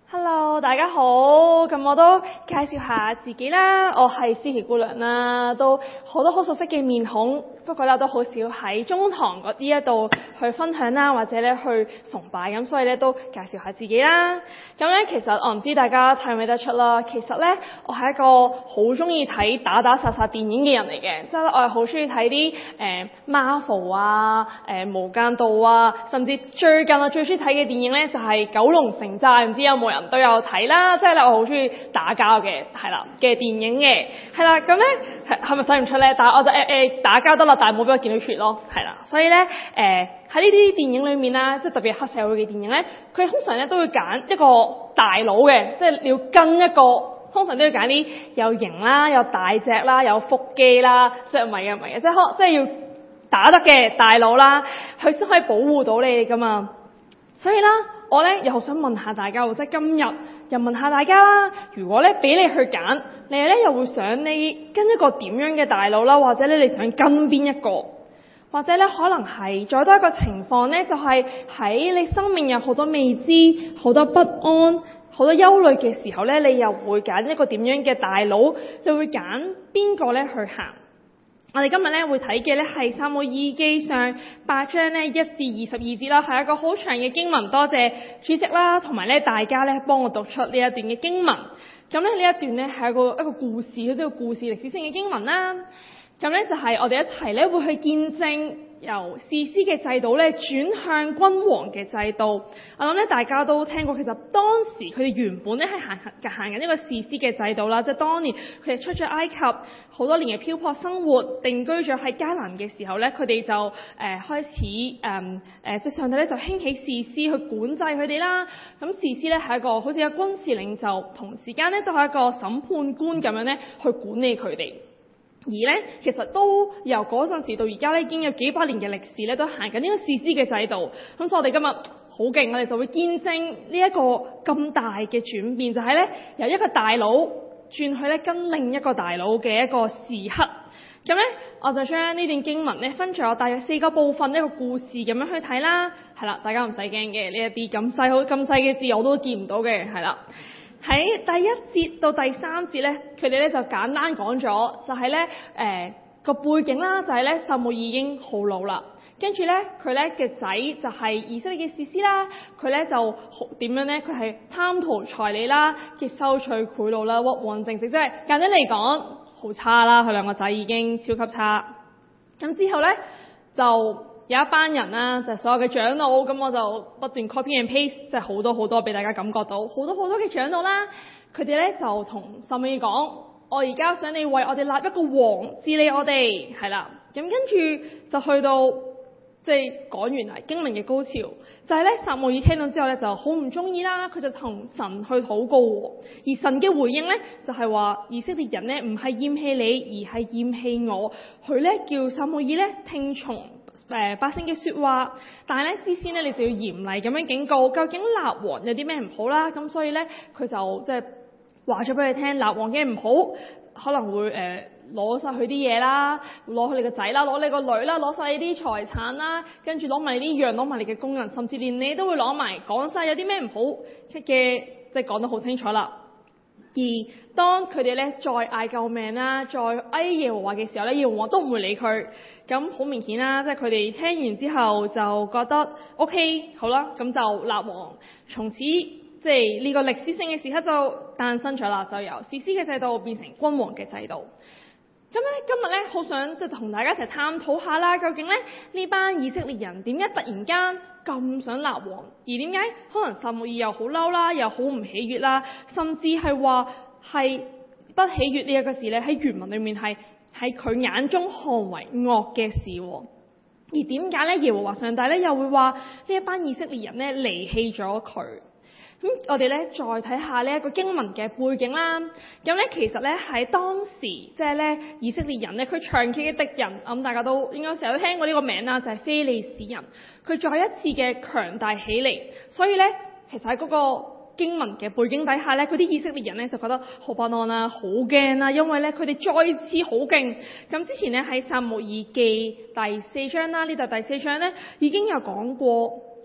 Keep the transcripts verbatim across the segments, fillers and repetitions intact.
Hello， 大家好，咁我都介紹下自己啦，我係思琪姑娘啦，都好多好熟悉嘅面孔，不過咧都好少喺中堂嗰呢一度去分享啦，或者咧去崇拜，咁所以咧都介紹下自己啦。咁咧其實我唔知大家睇唔睇得出啦，其實咧我係一個好中意睇打打殺殺電影嘅人嚟嘅，即係我係好中意睇啲誒 Marvel 啊、誒、呃、無間道啊，甚至最近我最中意睇嘅電影咧就係、是、九龍城寨，唔知有冇人都有睇啦，即係咧我好中意打交嘅，係啦嘅電影嘅，係啦，咁咧係係咪睇唔出咧？但係我就誒誒、呃、打交得啦，但係冇俾我見到血咯，係啦，所以咧誒喺呢啲電影裏面啦，即係特別黑社會嘅電影咧，佢通常咧都會揀一個大佬嘅，即係你要跟一個，通常都要揀啲有型啦、有大隻啦、有腹肌啦，即係唔係嘅唔係嘅，即係可即係要打得嘅大佬啦，佢先可以保護到你㗎嘛，所以啦。我咧又想問下大家，即係今日又問下大家啦。如果咧俾你去揀，你咧又會想你跟一個點樣嘅大佬啦，或者咧你想跟邊一個？或者咧可能係再多一個情況咧，就係喺你生命有好多未知、好多不安、好多憂慮嘅時候咧，你又會揀一個點樣嘅大佬？你會揀邊個咧去行？我哋今日咧會睇嘅咧係撒母耳記上八章咧一至二十二節啦，係一個好長嘅經文。多謝主席啦，同埋咧大家咧幫我讀出呢一段嘅經文。咁咧呢一段咧係一個一個故事，好似個故事歷史性嘅經文啦。咁咧就係、是、我哋一齊咧會去見證由士師嘅制度咧轉向君王嘅制度。我諗咧大家都聽過，其實當時佢哋原本咧係行行緊一個士師嘅制度啦，即係當年佢哋出咗埃及好多年嘅漂泊生活，定居咗喺迦南嘅時候咧，佢哋就誒、呃、開始誒誒、呃，即係上帝咧就興起士師去管制佢哋啦。咁士師咧係一個好似一個軍事領袖，同時間咧都係一個審判官咁樣咧去管理佢哋。而咧，其實都由嗰陣時到而家咧，已經有幾百年嘅歷史咧，都行緊呢個士師嘅制度。咁所以我哋今日好勁，我哋就會見證呢一個咁大嘅轉變，就係咧由一個大佬轉去咧跟另一個大佬嘅一個時刻。咁咧，我就將呢段經文咧分咗大約四個部分，一個故事咁樣去睇啦。係啦，大家唔使驚嘅，呢一啲咁細好咁細嘅字我都見唔到嘅，係啦。喺第一節到第三節咧，佢哋咧就簡單講咗，就係咧誒個背景啦，就係咧撒母耳已經好老啦，跟住咧佢咧嘅仔就係以色列嘅士師啦，佢咧就點樣咧？佢係貪圖財利啦，嘅收取賄賂啦，屈枉正直，即係簡單嚟講好差啦。佢兩個仔已經超級差。咁之後咧就有一班人啦，就係、所有嘅長老，咁我就不斷 copy and paste，即係好多好多俾大家感覺到，好多好多嘅長老啦，佢哋咧就同撒母耳講：我而家想你為我哋立一個王治理我哋，係啦。咁跟住就去到即係講完啦，經文嘅高潮就係咧撒母耳聽到之後咧就好唔中意啦，佢就同神去禱告，而神嘅回應咧就係、是、話以色列人咧唔係厭棄你，而係厭棄我，佢咧叫撒母耳咧聽從。誒、呃、百姓嘅説話，但係咧之先咧，你就要嚴厲咁樣警告，究竟立王有啲咩唔好啦？咁所以咧，佢就即係話咗俾佢聽，立王嘅唔好，可能會誒攞晒佢啲嘢啦，攞佢你個仔啦，攞你個女啦，攞晒你啲財產啦，跟住攞埋你啲羊，攞埋你嘅工人，甚至連你都會攞埋，講晒有啲咩唔好嘅，即係講得好清楚啦。而當佢哋咧再嗌救命啦，再哀耶和華嘅時候咧，耶和華都唔會理佢。咁好明顯啦，即係佢哋聽完之後就覺得 OK 好啦，咁就立王。從此即係呢個歷史性嘅時刻就誕生咗啦，就由士師嘅制度變成君王嘅制度。咁咧今日咧好想即係同大家一齊探討下啦，究竟咧呢班以色列人點解突然間咁想立王，而點解可能撒母耳又好嬲啦，又好唔喜悅啦，甚至係話係不喜悅呢一個字咧喺原文裏面係喺佢眼中看為惡嘅事。而點解咧耶和華上帝咧又會話呢一班以色列人咧離棄咗佢？咁我哋咧再睇下呢一個經文嘅背景啦。咁咧其實咧喺當時即係咧以色列人咧佢長期嘅敵人，咁大家都應該成日都聽過呢個名啦，就係非利士人。佢再一次嘅強大起嚟，所以咧其實喺嗰個經文嘅背景底下咧，嗰啲以色列人咧就覺得好不安啦，好驚啦，因為咧佢哋再次好勁。咁之前咧喺撒母耳記第四章啦，呢度第四章咧已經有講過。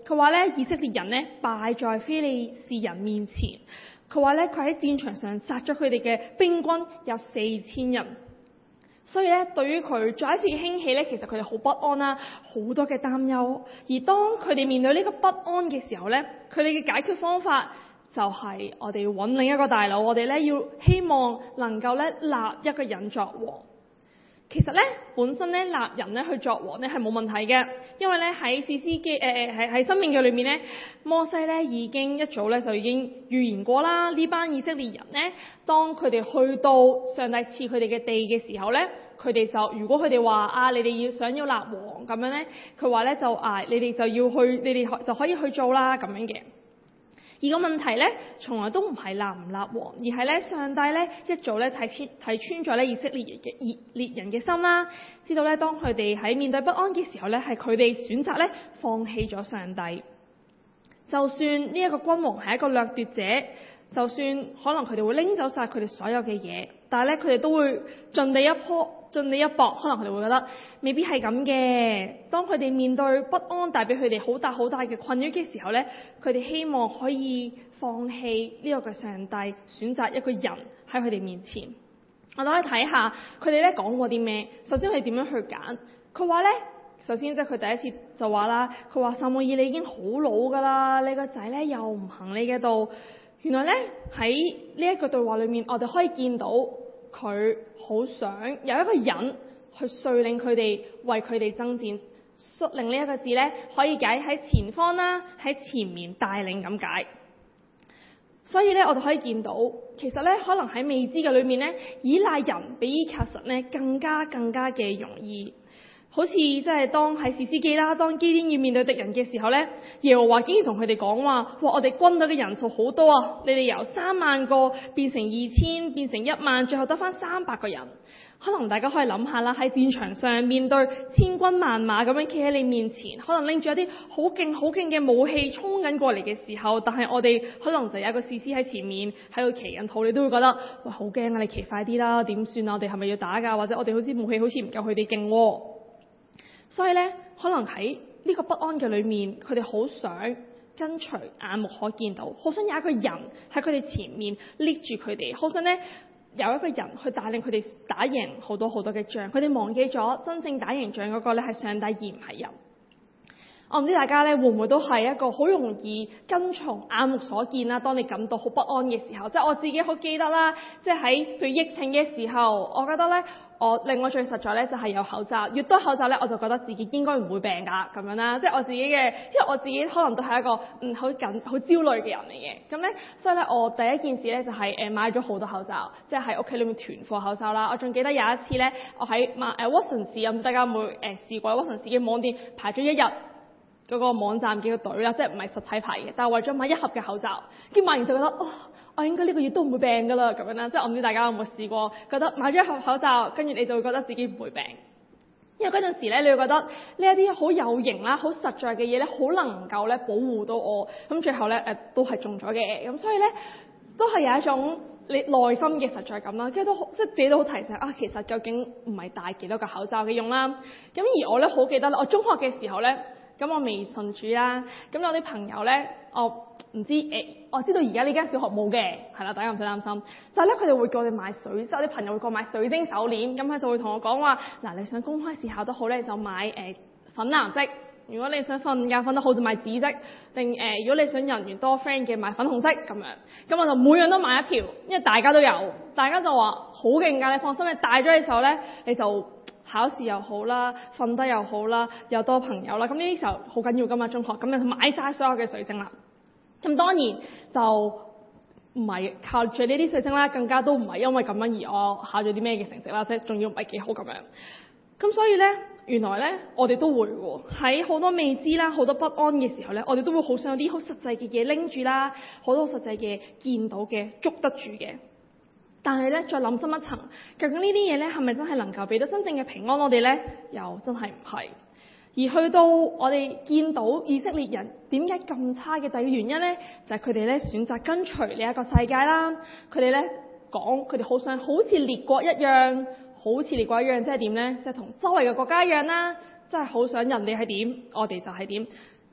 佢話咧以色列人咧敗在非利士人面前。佢話咧佢喺戰場上殺咗佢哋嘅兵軍有四千人。所以咧，對於佢再一次興起咧，其實佢哋好不安啦，好多嘅擔憂。而當佢哋面對呢個不安嘅時候咧，佢哋嘅解決方法就係我哋要揾另一個大佬，我哋咧要希望能夠咧立一個人作王。其實咧，本身咧立人咧去作王咧係冇問題嘅，因為咧喺士師記誒誒喺喺申命記裏面咧，摩西咧已經一早咧就已經預言過啦。呢班以色列人咧，當佢哋去到上帝賜佢哋嘅地嘅時候咧，佢哋就如果佢哋話啊，你哋要想要立王咁樣咧，佢話咧就啊，你哋就要去，你哋就可以去做啦咁樣嘅。而個問題咧，從來都唔係立唔立王，而係咧上帝咧一早咧睇穿睇穿咗咧以色列人嘅以列人嘅心啦，知道咧當佢哋喺面對不安嘅時候咧，係佢哋選擇咧放棄咗上帝。就算呢一個君王係一個掠奪者，就算可能佢哋會拎走晒佢哋所有嘅嘢，但係咧佢哋都會盡地一撲盡地一搏，可能佢哋會覺得未必係咁嘅。當佢哋面對不安帶俾佢哋好大好大嘅困擾嘅時候咧，佢哋希望可以放棄呢個嘅上帝，選擇一個人喺佢哋面前。我哋可以睇下佢哋咧講過啲咩。首先佢哋點樣去揀？佢話咧，首先即係佢第一次就話啦，佢話撒母耳你已經好老㗎啦，你個仔咧又唔行你嘅道。原來咧喺呢一個對話裏面，我哋可以見到佢好想有一個人去率領佢哋，為佢哋爭戰。率領呢一個字咧，可以解喺前方啦，喺前面帶領咁解。所以咧，我哋可以見到，其實咧，可能喺未知嘅裏面咧，依賴人比依靠神咧更加更加嘅容易。好似即係當喺士師記啦，當基甸要面對敵人嘅時候咧，耶和華竟然同佢哋講話：哇！我哋軍隊嘅人數好多啊，你哋由三萬個變成二千，變成一萬，最後得返三百個人。可能大家可以諗下啦，喺戰場上面對千軍萬馬咁樣企喺你面前，可能拎住一啲好勁好勁嘅武器衝緊過嚟嘅時候，但係我哋可能就有一個士師喺前面喺度祈緊禱，你都會覺得喂，好驚啊！你祈快啲啦，點算啊？我哋係咪要打㗎？或者我哋好似武器好似唔夠佢哋勁喎。所以咧，可能喺呢個不安嘅裏面，佢哋好想跟隨眼目可見到，好想有一個人喺佢哋前面拎住佢哋，好想咧有一個人去帶領佢哋打贏好多好多嘅仗。佢哋忘記咗真正打贏仗嗰個咧係上帝而唔係人。我唔知大家咧會唔會都係一個好容易跟從眼目所見啦。當你感到好不安嘅時候，即係我自己好記得啦，即係喺譬如疫情嘅時候，我覺得咧。我令我最實在咧就係有口罩，越多口罩咧我就覺得自己應該唔會病㗎咁樣啦，即係我自己嘅，因為我自己可能都係一個嗯好緊好焦慮嘅人嚟嘅，咁咧所以咧我第一件事咧就係誒買咗好多口罩，即係喺屋企裏面囤貨口罩啦。我仲記得有一次咧，我喺買誒屈臣氏，咁大家有冇誒試過屈臣氏嘅網店排咗一日嗰個網站嘅個隊啦，即係唔係實體排嘅，但係為咗買一盒嘅口罩，跟住買完就覺得哦。我應該呢個月都唔會病㗎啦，咁樣啦，即係我唔知大家有冇試過，覺得買咗一盒口罩，跟住你就會覺得自己唔會病，因為嗰陣時咧，你會覺得呢一啲好有型啦、好實在嘅嘢咧，好能夠咧保護到我，咁最後咧誒、呃、都係中咗嘅，咁所以咧都係有一種你內心嘅實在感啦，跟住都即係自己都好提醒啊，其實究竟唔係戴幾多個口罩嘅用啦，咁而我咧好記得啦，我中學嘅時候咧，咁我未信主啦，咁有啲朋友咧，我。唔知誒、欸，我知道而家呢間小學冇嘅，係啦，大家唔使擔心。就係咧，佢哋會叫我哋買水，即係我啲朋友會叫我買水晶手鏈，咁佢就會同我講話，嗱，你想公開試考都好咧，就買誒、呃、粉藍色；如果你想瞓覺瞓得好，就買紫色；定誒、呃，如果你想人緣多 friend 嘅，買粉紅色咁樣。咁我就每樣都買一條，因為大家都有，大家就話好勁㗎，你放心，你戴咗嘅時候咧，你就考試又好啦，瞓得又好啦，又多朋友啦。咁呢啲時候好緊要㗎嘛，中學咁就買晒所有嘅水晶啦。咁當然就唔係靠住呢啲水晶啦，更加都唔係因為咁樣而我考咗啲咩嘅成績啦，即係仲要唔係幾好咁樣。咁所以咧，原來咧我哋都會喎，喺好多未知啦、好多不安嘅時候咧，我哋都會好想有啲好實際嘅嘢拎住啦，好多好實際嘅見到嘅捉得住嘅。但係咧，再諗深一層，究竟呢啲嘢咧係咪真係能夠俾到真正嘅平安我哋咧？又真係唔係。而去到我哋見到以色列人點解咁差嘅第二個原因咧，就係佢哋咧選擇跟隨呢一個世界啦。佢哋咧講，佢哋好想好似列國一樣，好似列國一樣，即係點咧？即係同周圍嘅國家一樣啦，即係好想人哋係點，我哋就係點。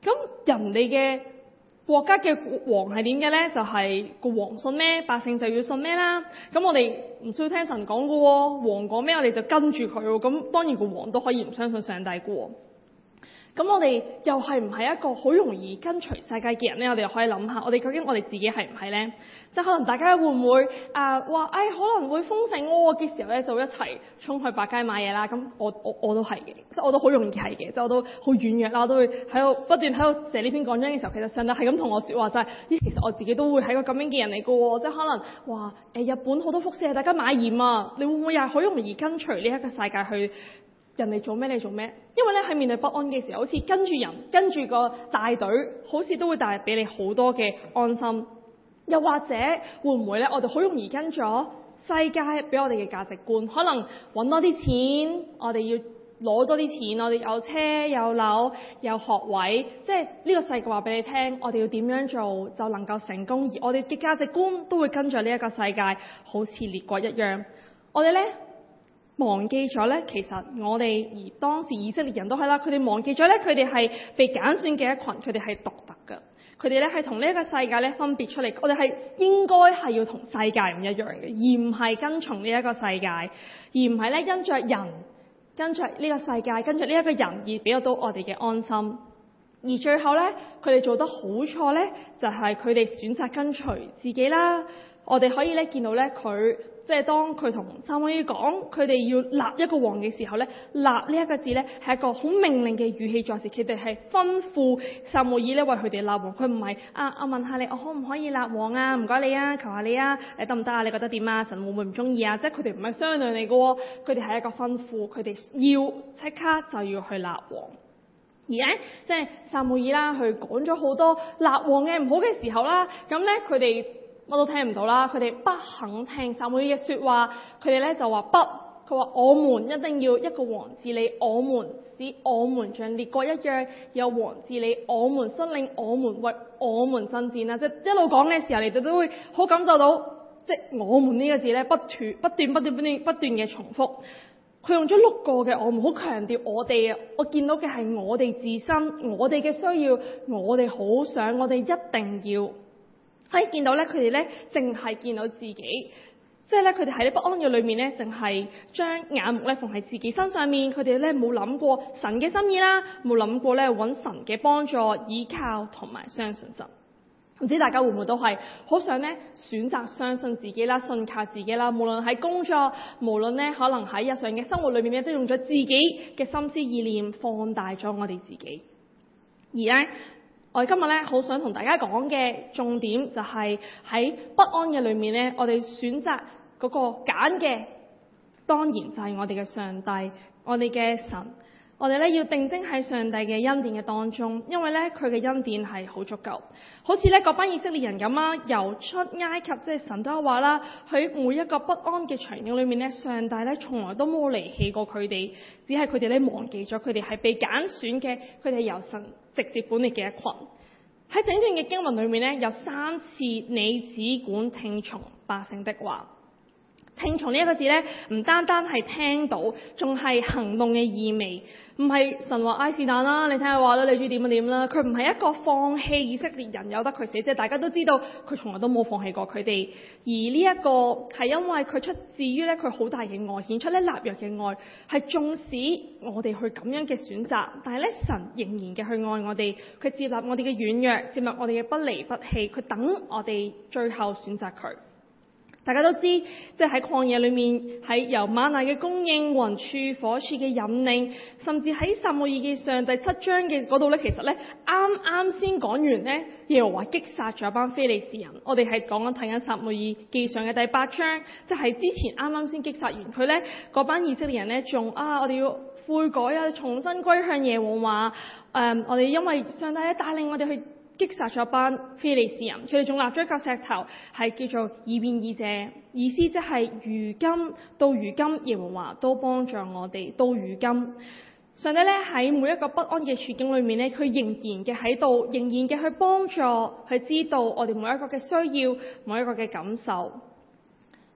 咁人哋嘅國家嘅王係點嘅呢？就係、是、個王信咩，百姓就要信咩啦。咁我哋唔需要聽神講嘅喎，王講咩我哋就跟住佢喎。咁當然個王都可以唔相信上帝嘅喎。咁我哋又係唔係一個好容易跟隨世界嘅人呢？我哋又可以諗下，我哋究竟我哋自己係唔係呢？即係可能大家會唔會啊話，誒可能會豐盛喎嘅時候咧，就一齊衝去百佳買嘢啦。咁我我我都係嘅，即係我都好容易係嘅，即係我都好軟弱啦，我都會喺度不斷喺度寫呢篇講章嘅時候，其實上帝係咁同我説話，就係、是、咦，其實我自己都會係個咁樣嘅人嚟嘅喎。即係可能話誒日本好多輻射，大家買鹽啊，你會唔會又係好容易跟隨呢一個世界去？人哋做咩你做咩？因為咧喺面對不安嘅時候，好似跟住人跟住個大隊，好似都會帶嚟俾你好多嘅安心。又或者會唔會咧？我哋好容易跟咗世界俾我哋嘅價值觀，可能揾多啲錢，我哋要攞多啲錢，我哋有車有樓有學位，即係呢個世界話俾你聽，我哋要點樣做就能夠成功，而我哋嘅價值觀都會跟住呢一個世界，好似列國一樣。我哋咧。忘記咗咧，其實我哋而當時以色列人都係啦，佢哋忘記咗咧，佢哋係被揀選嘅一群，佢哋係獨特嘅，佢哋咧係同呢一個世界咧分別出嚟。我哋係應該係要同世界唔一樣嘅，而唔係跟從呢一個世界，而唔係咧因着人跟着呢個世界，跟着呢一個人而俾到我哋嘅安心。而最後咧，佢哋做得好錯咧，就係佢哋選擇跟隨自己啦。我哋可以咧見到咧佢。即係當佢同撒母耳講，佢哋要立一個王嘅時候咧，立呢一個字咧係一個好命令嘅語氣作事，佢哋係吩咐撒母耳咧為佢哋立王，佢唔係啊我問下你，我可唔可以立王啊？唔該你啊，求下你啊，誒得唔得啊？你覺得點啊？神會唔會唔中意啊？即係佢哋唔係商量嚟嘅喎，佢哋係一個吩咐，佢哋要即刻就要去立王。而咧即係撒母耳啦，佢講咗好多立王嘅唔好嘅時候啦，咁咧佢哋。乜都聽唔到啦，佢哋不肯聽撒母耳嘅說話，佢哋咧就話不，佢話我們一定要一個王治理，我們使我們像列國一樣有王治理，我們率領我們為我們爭戰啦。即係一路講嘅時候，你哋都會好感受到，即係我們呢個字咧不斷不斷不斷不斷不斷嘅重複。佢用咗六個嘅我們，好強調我哋啊！我見到嘅係我哋自身，我哋嘅需要，我哋好想，我哋一定要。可以見到咧，佢哋咧淨係見到自己，即係咧佢哋喺呢不安嘅裏面咧，淨係將眼目咧放喺自己身上面，佢哋咧冇諗過神嘅心意啦，冇諗過咧揾神嘅幫助、依靠同埋相信神。唔知大家會唔會都係好想咧選擇相信自己啦、信靠自己啦？無論喺工作，無論咧可能喺日常嘅生活裏面咧，都用咗自己嘅心思意念放大咗我哋自己，而咧。我哋今日咧好想同大家講嘅重點就係喺不安嘅裏面咧，我哋選擇嗰個揀嘅，當然就係我哋嘅上帝，我哋嘅神。我哋咧要定睛喺上帝嘅恩典嘅當中，因為咧佢嘅恩典係好足夠。好似咧嗰班以色列人咁啦，由出埃及，即係神都有話啦，喺每一個不安嘅場景裏面咧，上帝咧從來都冇離棄過佢哋，只係佢哋咧忘記咗佢哋係被揀選嘅，佢哋係由神直接管理嘅一群。喺整段嘅經文裏面咧，有三次你只管聽從百姓的話。聽從呢一個字咧，唔單單係聽到，仲係行動嘅意味。唔係神話唉是但啦，你聽佢話啦，你中意點就點啦。佢唔係一個放棄以色列人由得佢死，即係大家都知道佢從來都冇放棄過佢哋。而呢一個係因為佢出自於咧佢好大嘅愛，顯出咧立約嘅愛，係縱使我哋去咁樣嘅選擇，但係咧神仍然嘅去愛我哋，佢接納我哋嘅軟弱，接納我哋嘅不離不棄，佢等我哋最後選擇佢。大家都知，即係喺曠野裏面，喺由嗎哪嘅供應、雲柱火柱嘅引領，甚至喺撒母耳記上第七章嘅嗰度咧，其實咧啱啱先講完咧，耶和華擊殺咗一班非利士人。我哋係講緊睇緊撒母耳記上嘅第八章，即係之前啱啱先擊殺完佢咧，嗰班以色列人咧仲啊，我哋要悔改啊，重新歸向耶和華。誒、嗯，我哋因為上帝咧帶領我哋去擊殺咗班非利士人，佢哋仲立咗一個石頭，係叫做以便以謝，意思即係如今到如今，耶和華都幫助我哋到如今。上帝咧喺每一個不安嘅處境裏面咧，佢仍然嘅喺度，仍然嘅去幫助，去知道我哋每一個嘅需要，每一個嘅感受。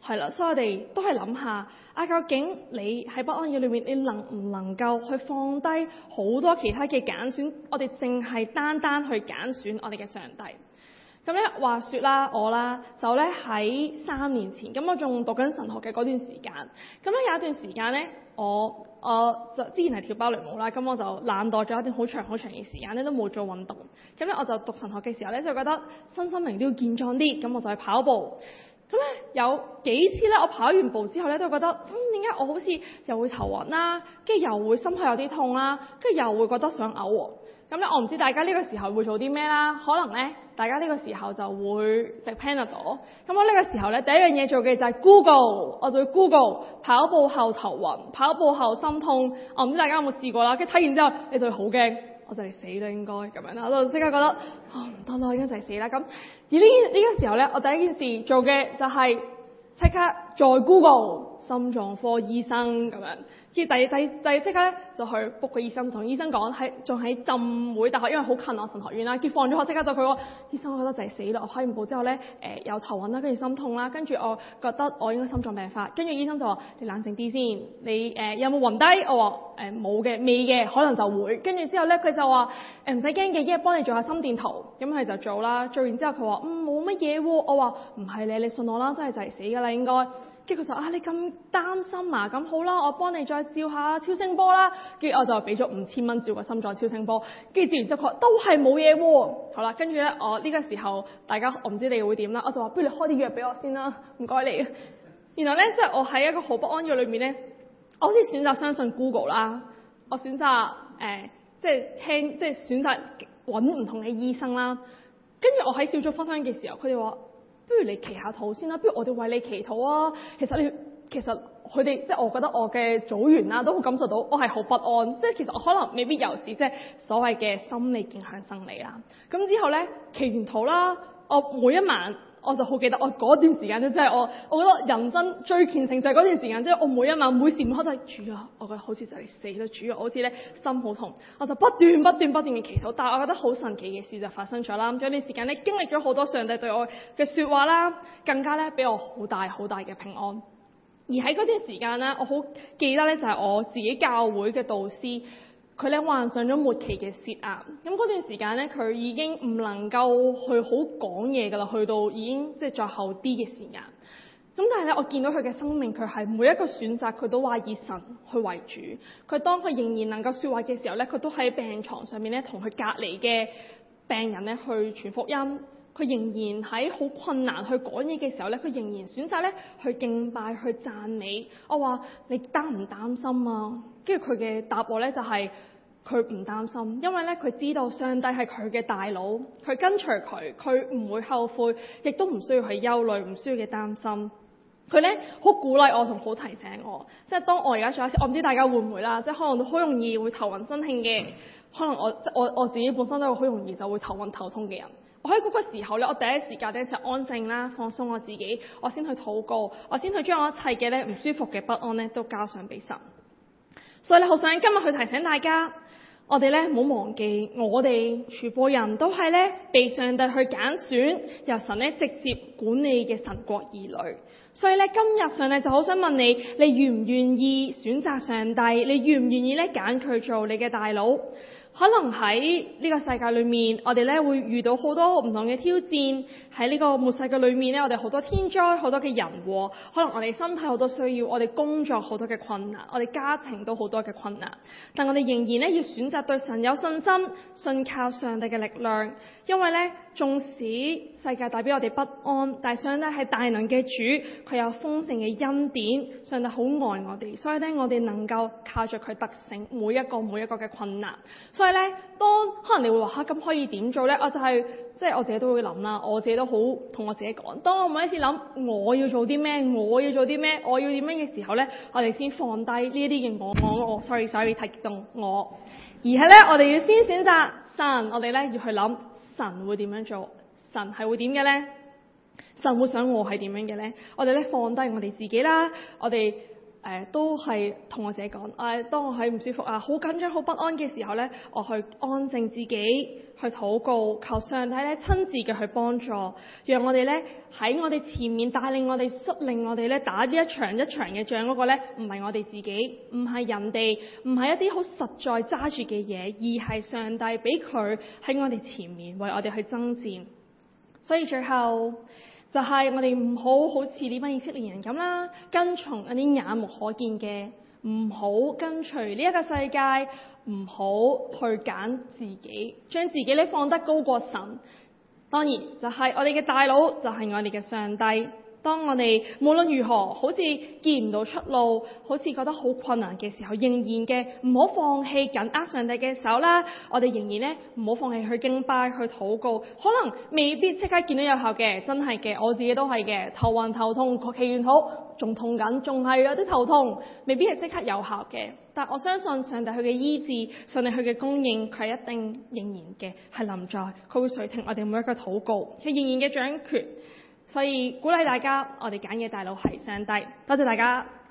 係啦，所以我哋都係諗下啊，究竟你喺不安嘅裏面，你能唔能夠去放低好多其他嘅揀選，我哋淨係單單去揀選我哋嘅上帝。咁咧話說啦，我啦就咧喺三年前，咁我仲讀緊神學嘅嗰段時間，咁咧有一段時間咧，我我就之前係跳芭蕾舞啦，咁我就懶惰咗一段好長好長嘅時間咧，都冇做運動。咁咧我就讀神學嘅時候咧，就覺得身心靈都要健壯啲，咁我就去跑步。咁咧有幾次咧，我跑完步之後咧，都覺得嗯點解我好似又會頭暈啦，跟住又會心口有啲痛啦，跟住又會覺得想嘔喎。咁咧我唔知大家呢個時候會做啲咩啦，可能咧大家呢個時候就會食 Panadol。咁我呢個時候咧第一樣嘢做嘅就係 Google，我就會 Google 跑步後頭暈、跑步後心痛。我唔知大家有冇試過啦，跟住睇完之後你就會好驚，我就嚟死啦應該咁樣啦，我就即刻覺得啊唔得啦，應該就係死啦咁。而呢呢個時候咧，我第一件事做嘅就係即刻再 Google 心臟科醫生咁樣。跟住第第第即刻咧就去 book 個醫生，同醫生講喺仲喺浸會大學，因為好近我神學院啦。跟住放咗學即刻就佢個醫生，我覺得就係死啦！我跑完步之後咧，誒、呃、有頭暈啦，跟住心痛啦，跟住我覺得我應該心臟病發。跟住醫生就話：你冷靜啲先，你誒、呃、有冇暈低？我話誒冇嘅，未嘅，可能就會。跟住之後咧，佢就話誒唔使驚嘅，一係幫你做下心電圖。咁佢就做啦，做完之後佢話嗯冇乜嘢喎。我話唔係你，你信我啦，真係就係死㗎啦應該。跟住佢就啊，你咁擔心啊？咁好啦，我幫你再照下超聲波啦。跟住我就俾咗五千蚊照個心臟超聲波。跟住照完之後，佢話都係冇嘢喎。好啦，跟住咧，我呢個時候大家我唔知你會點啦。我就話不如你開啲藥俾我先啦，唔該你。原來咧，即係我喺一個好不安嘅裏面咧，我好似選擇相信 Google 啦，我選擇誒、呃、即係聽即係選擇揾唔同嘅醫生啦。跟住我喺小組分享嘅時候，佢哋話，不如你祈下禱先啦，不如我哋為你祈禱啊！其實你其實佢哋即係我覺得我嘅組員啦，都好感受到我係好不安，即係其實我可能未必有時即係所謂嘅心理影響生理啦。咁之後咧祈完禱啦，我每一晚我就好記得我嗰段時間咧，即係我我覺得人生最虔誠就係嗰段時間，即係我每一晚每時每刻都係主啊，我覺得好似就嚟死啦，主啊，我好似咧心好痛，我就不斷不斷不斷嘅祈禱。但係我覺得好神奇嘅事就發生咗啦。咁嗰段時間咧經歷咗好多上帝對我嘅說話啦，更加咧俾我好大好大嘅平安。而喺嗰段時間咧，我好記得咧就係我自己教會嘅導師，佢咧患上咗末期嘅舌癌。咁嗰段時間咧，佢已經唔能夠去好講嘢噶啦，去到已經即係再後啲嘅時間。咁但係咧，我見到佢嘅生命，佢係每一個選擇，佢都話以神去為主。佢當佢仍然能夠說話嘅時候咧，佢都喺病床上面咧，同佢隔離嘅病人咧去傳福音。佢仍然喺好困難去講嘢嘅時候咧，佢仍然選擇咧去敬拜、去讚美。我話你擔唔擔心啊？跟住佢嘅答案咧就係佢唔擔心，因為咧佢知道上帝係佢嘅大佬，佢跟隨佢，佢唔會後悔，亦都唔需要去憂慮，唔需要嘅擔心。佢咧好鼓勵我同好提醒我，即係當我而家做一次，我唔知大家會唔會啦，即係可能好容易會頭暈身㷫嘅，可能我即係我我自己本身都好容易就會頭暈頭痛嘅人。我喺嗰個時候咧，我第一時間咧就安靜啦，放鬆我自己，我先去禱告，我先去將我一切嘅咧唔舒服嘅不安咧都交上俾神。所以咧，好想今日去提醒大家，我哋咧唔好忘記，我哋全部人都係咧被上帝去揀選，由神咧直接管理嘅神國兒女。所以咧，今日上帝就好想問你，你願唔願意選擇上帝？你願唔願意咧揀佢做你嘅大佬？可能喺呢個世界裏面，我哋咧會遇到好多唔同嘅挑戰。喺呢個末世嘅裏面咧，我哋好多天災，好多嘅人禍，可能我哋身體好多需要，我哋工作好多嘅困難，我哋家庭都好多嘅困難。但我哋仍然咧要選擇對神有信心，信靠上帝嘅力量。因為咧，縱使世界帶俾我哋不安，但係上帝係大能嘅主，佢有豐盛嘅恩典，上帝好愛我哋，所以咧我哋能夠靠着佢得勝每一個每一個嘅困難。所以咧，當可能你會話吓，咁可以點做咧？我就係、是、即係我自己都會諗啦，我自己都好同我自己講。當我每一次諗我要做啲咩，我要做啲咩，我要點樣嘅時候咧，我哋先放低呢一啲嘅我我我 sorry sorry 太激動我，而係咧我哋要先選擇神，我哋咧要去諗神會點樣做，神係會點嘅咧？神會想我係點樣嘅咧？我哋咧放低我哋自己啦，我哋。誒、呃、都係同我自己講，誒、呃、當我喺唔舒服啊、好緊張、好不安嘅時候咧，我去安靜自己，去去禱告，求上帝咧親自嘅去幫助，讓我哋咧喺我哋前面帶領我哋、率領我哋咧打呢一場一場嘅仗嗰個咧，唔係我哋自己，唔係人哋，唔係一啲好實在揸住嘅嘢，而係上帝俾佢喺我哋前面為我哋去爭戰。所以最後就係我哋唔好好似呢班以色列人咁啦，跟從一啲眼目可見嘅，唔好跟隨呢一個世界，唔好去揀自己，將自己咧放得高過神。當然就係我哋嘅大佬，就係我哋嘅上帝。當我哋無論如何好似見唔到出路，好似覺得好困難嘅時候，仍然嘅唔好放棄緊握上帝嘅手啦。我哋仍然咧唔好放棄去敬拜、去禱告。可能未必即刻見到有效嘅，真係嘅，我自己都係嘅。頭暈頭痛，祈完禱仲痛緊，仲係有啲頭痛，未必係即刻有效嘅。但我相信上帝佢嘅醫治，上帝佢嘅供應，佢係一定仍然嘅係臨在，佢會垂聽我哋每一個禱告，佢仍然嘅掌權。所以鼓勵大家，我哋揀嘅大佬係上帝。多謝大家。